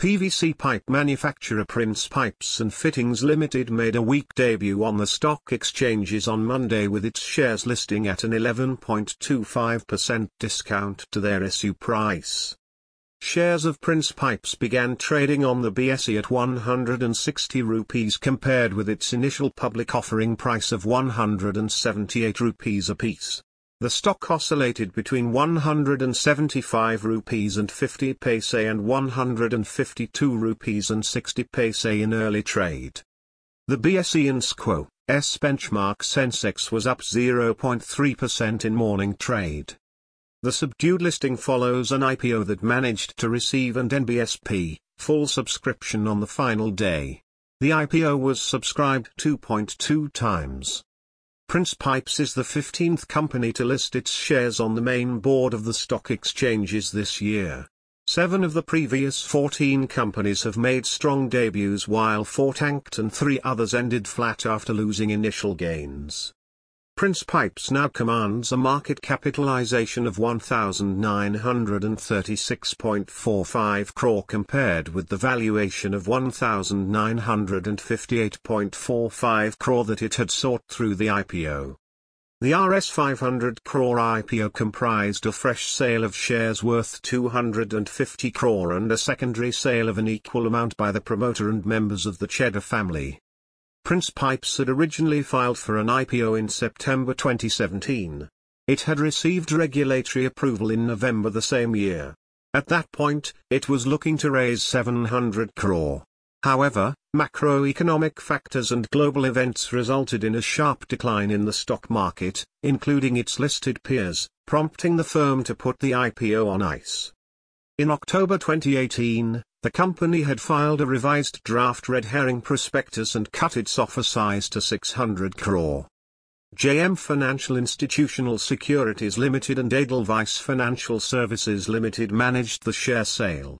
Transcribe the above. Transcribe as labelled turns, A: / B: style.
A: PVC pipe manufacturer Prince Pipes and Fittings Limited made a week debut on the stock exchanges on Monday with its shares listing at an 11.25% discount to their issue price. Shares of Prince Pipes began trading on the BSE at 160 rupees compared with its initial public offering price of 178 rupees apiece. The stock oscillated between 175 rupees and 50 paise and 152 rupees and 60 paise in early trade. The BSE and SQO, S benchmark Sensex was up 0.3% in morning trade. The subdued listing follows an IPO that managed to receive an NBSP full subscription on the final day. The IPO was subscribed 2.2 times. Prince Pipes is the 15th company to list its shares on the main board of the stock exchanges this year. 7 of the previous 14 companies have made strong debuts while 4 tanked and 3 others ended flat after losing initial gains. Prince Pipes now commands a market capitalization of 1,936.45 crore compared with the valuation of 1,958.45 crore that it had sought through the IPO. The Rs 500 crore IPO comprised a fresh sale of shares worth 250 crore and a secondary sale of an equal amount by the promoter and members of the Cheddar family. Prince Pipes had originally filed for an IPO in September 2017. It had received regulatory approval in November the same year. At that point, it was looking to raise 700 crore. However, macroeconomic factors and global events resulted in a sharp decline in the stock market, including its listed peers, prompting the firm to put the IPO on ice. In October 2018, the company had filed a revised draft red herring prospectus and cut its offer size to 600 crore. JM Financial Institutional Securities Limited and Edelweiss Financial Services Limited managed the share sale.